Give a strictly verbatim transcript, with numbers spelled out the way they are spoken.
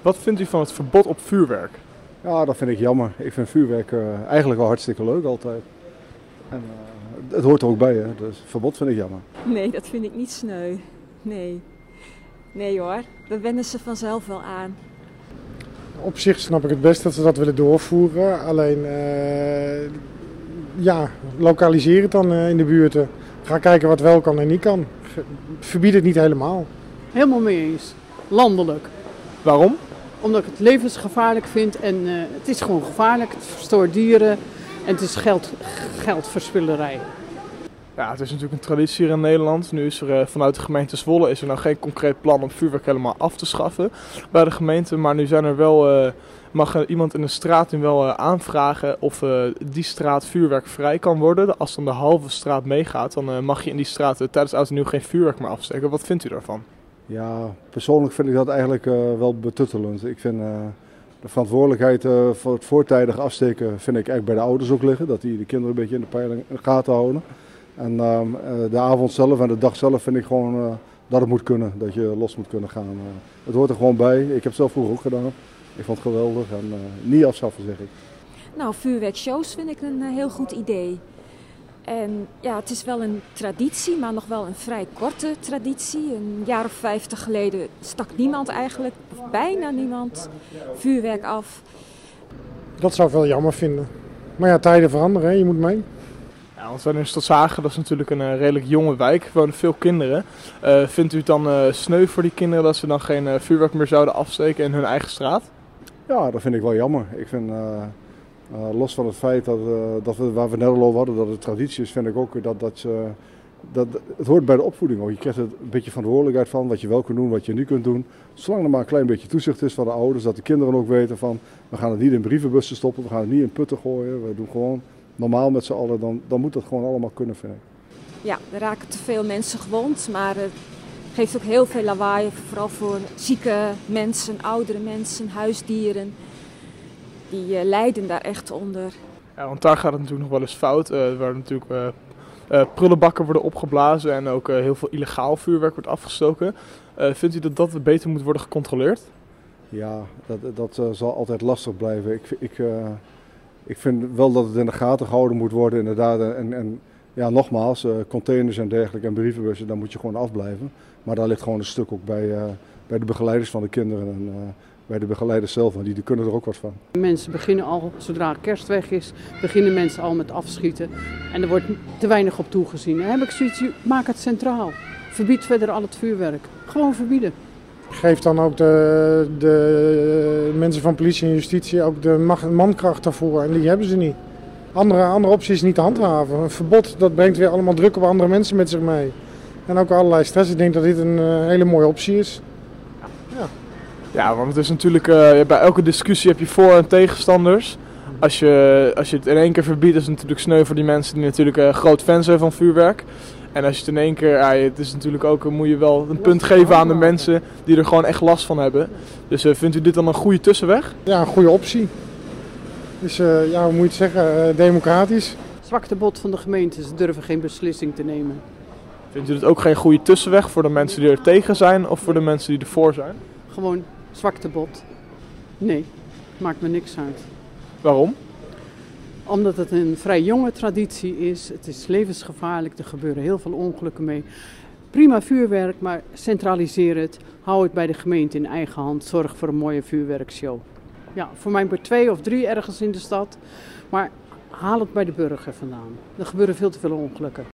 Wat vindt u van het verbod op vuurwerk? Ja, dat vind ik jammer. Ik vind vuurwerk uh, eigenlijk wel hartstikke leuk altijd. En uh, het hoort er ook bij, hè? Dus verbod vind ik jammer. Nee, dat vind ik niet sneu. Nee. Nee hoor, daar wennen ze vanzelf wel aan. Op zich snap ik het best dat ze dat willen doorvoeren. Alleen, uh, ja, lokaliseer het dan uh, in de buurten. Ga kijken wat wel kan en niet kan. Verbied het niet helemaal. Helemaal mee eens. Landelijk. Waarom? Omdat ik het levensgevaarlijk vind en uh, het is gewoon gevaarlijk. Het verstoort dieren en het is geld, geldverspillerij. Ja, het is natuurlijk een traditie hier in Nederland. Nu is er uh, vanuit de gemeente Zwolle is er nou geen concreet plan om vuurwerk helemaal af te schaffen bij de gemeente. Maar nu zijn er wel, uh, mag er iemand in de straat nu wel uh, aanvragen of uh, die straat vuurwerkvrij kan worden. Als dan de halve straat meegaat, dan uh, mag je in die straat uh, tijdens oud en nieuw geen vuurwerk meer afsteken. Wat vindt u daarvan? Ja, persoonlijk vind ik dat eigenlijk uh, wel betuttelend. Ik vind uh, de verantwoordelijkheid uh, voor het voortijdig afsteken vind ik eigenlijk bij de ouders ook liggen. Dat die de kinderen een beetje in de peiling in de gaten houden. En uh, de avond zelf en de dag zelf vind ik gewoon uh, dat het moet kunnen, dat je los moet kunnen gaan. Uh, het hoort er gewoon bij. Ik heb het zelf vroeger ook gedaan. Ik vond het geweldig en uh, niet afschaffen, zeg ik. Nou, vuurwerkshows vind ik een uh, heel goed idee. En ja, het is wel een traditie, maar nog wel een vrij korte traditie. Een jaar of vijftig geleden stak niemand eigenlijk, of bijna niemand, vuurwerk af. Dat zou ik wel jammer vinden. Maar ja, tijden veranderen, hè? Je moet mee. Ja, want wij in Stadshagen, dat is natuurlijk een uh, redelijk jonge wijk, er wonen veel kinderen. Uh, vindt u het dan uh, sneu voor die kinderen dat ze dan geen uh, vuurwerk meer zouden afsteken in hun eigen straat? Ja, dat vind ik wel jammer. Ik vind, uh, uh, los van het feit dat, uh, dat we, waar we net al over hadden, dat het traditie is, vind ik ook dat, dat, uh, dat het hoort bij de opvoeding ook. Je krijgt er een beetje verantwoordelijkheid van, wat je wel kunt doen, wat je niet kunt doen. Zolang er maar een klein beetje toezicht is van de ouders, dat de kinderen ook weten van, we gaan het niet in brievenbussen stoppen, we gaan het niet in putten gooien, we doen gewoon normaal met z'n allen, dan, dan moet dat gewoon allemaal kunnen, vind ik. Ja, er raken te veel mensen gewond, maar het geeft ook heel veel lawaai, vooral voor zieke mensen, oudere mensen, huisdieren. Die uh, lijden daar echt onder. Ja, want daar gaat het natuurlijk nog wel eens fout, uh, waar natuurlijk uh, uh, prullenbakken worden opgeblazen en ook uh, heel veel illegaal vuurwerk wordt afgestoken. Uh, vindt u dat dat beter moet worden gecontroleerd? Ja, dat, dat uh, zal altijd lastig blijven. Ik, ik, uh, ik vind wel dat het in de gaten gehouden moet worden, inderdaad. En, en ja, nogmaals, uh, containers en dergelijke en brievenbussen, daar moet je gewoon afblijven. Maar daar ligt gewoon een stuk ook bij, uh, bij de begeleiders van de kinderen en uh, bij de begeleiders zelf, want die, die kunnen er ook wat van. Mensen beginnen al, zodra kerst weg is, beginnen mensen al met afschieten. En er wordt te weinig op toegezien. Dan heb ik zoiets, maak het centraal. Verbied verder al het vuurwerk. Gewoon verbieden. Geef dan ook de, de mensen van politie en justitie ook de macht, mankracht daarvoor. En die hebben ze niet. Andere, andere optie is niet te handhaven. Een verbod dat brengt weer allemaal druk op andere mensen met zich mee. En ook allerlei stress. Ik denk dat dit een uh, hele mooie optie is. Ja. Ja, want het is natuurlijk, uh, bij elke discussie heb je voor- en tegenstanders. Als je, als je het in één keer verbiedt, is het natuurlijk sneu voor die mensen die natuurlijk uh, groot fan zijn van vuurwerk. En als je het in één keer, ja, het is natuurlijk ook, moet je wel een punt geven aan de mensen die er gewoon echt last van hebben. Dus uh, vindt u dit dan een goede tussenweg? Ja, een goede optie. Dus uh, ja, hoe moet je het zeggen, uh, democratisch. Zwaktebod van de gemeente, ze durven geen beslissing te nemen. Vindt u dit ook geen goede tussenweg voor de mensen die er tegen zijn of voor de mensen die ervoor zijn? Gewoon zwaktebod. Nee, maakt me niks uit. Waarom? Omdat het een vrij jonge traditie is. Het is levensgevaarlijk, er gebeuren heel veel ongelukken mee. Prima vuurwerk, maar centraliseer het. Hou het bij de gemeente in eigen hand. Zorg voor een mooie vuurwerkshow. Ja, voor mij maar twee of drie ergens in de stad. Maar haal het bij de burger vandaan. Er gebeuren veel te veel ongelukken.